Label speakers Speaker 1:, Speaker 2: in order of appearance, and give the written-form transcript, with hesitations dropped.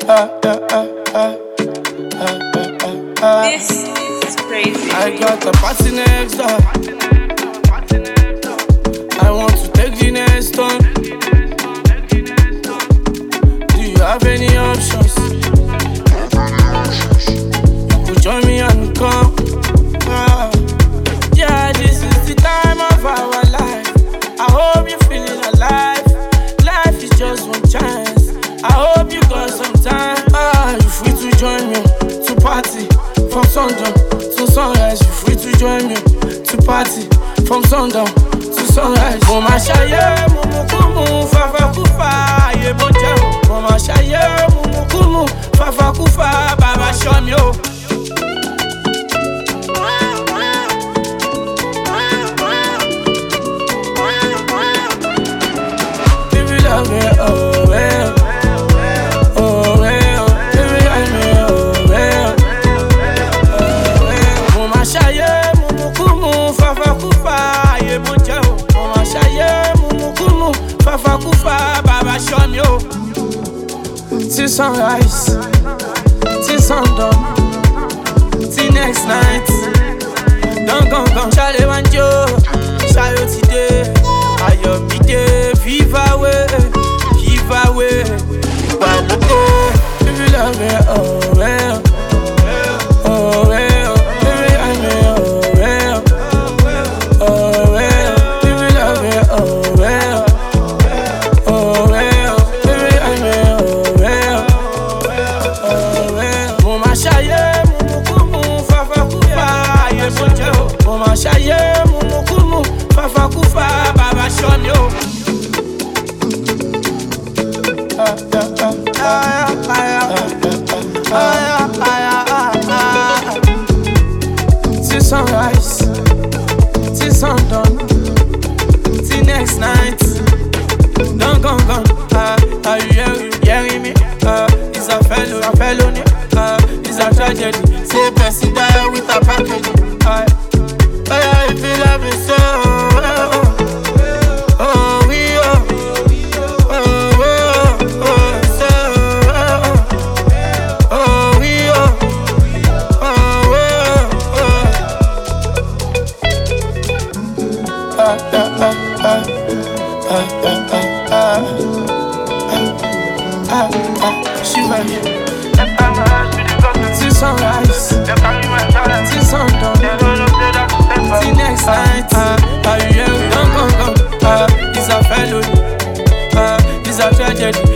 Speaker 1: This is crazy.
Speaker 2: I got a party next door. I want to take the next one. Do you have any options? You could join me and come. Yeah, this is the time of our life. I hope you're feeling alive. Life is just one chance. I hope you got some time. You're free to join me to party from sundown to sunrise. You're free to join me to party from sundown to sunrise. Mama shaye mumu kumu fafa kufa ye boja. Mama shaye mumu kumu fafa kufa baba show me oh. If you love me, oh well. Oh well, baby, I mean, oh well. Oh well. Mama shaye mumu kumu fafa kufa ye boja. Mama shaye mumu kumu fafa kufa baba show me oh. Till sunrise, till sundown, till next night. Don't come, shale wanjo, shale today. Ayo mi de, viva away. If you love me, oh well, oh well, baby, I mean, oh well, oh well. If you love me, oh well, oh well, baby, I mean, oh well, oh well. Mama shaye mumu kumu fafa kufa ye bojo. Mama shaye mumu kumu fafa kufa baba show me oh. Till sunrise, till sundown, till next night. Don't come. Are you hearing me? It's a felony. It's a tragedy. Say person die with a package. If you love me so. Shiva, till sunrise, till sundown, till next night. Are you hearing? Don't come. It's a felony. It's a tragedy.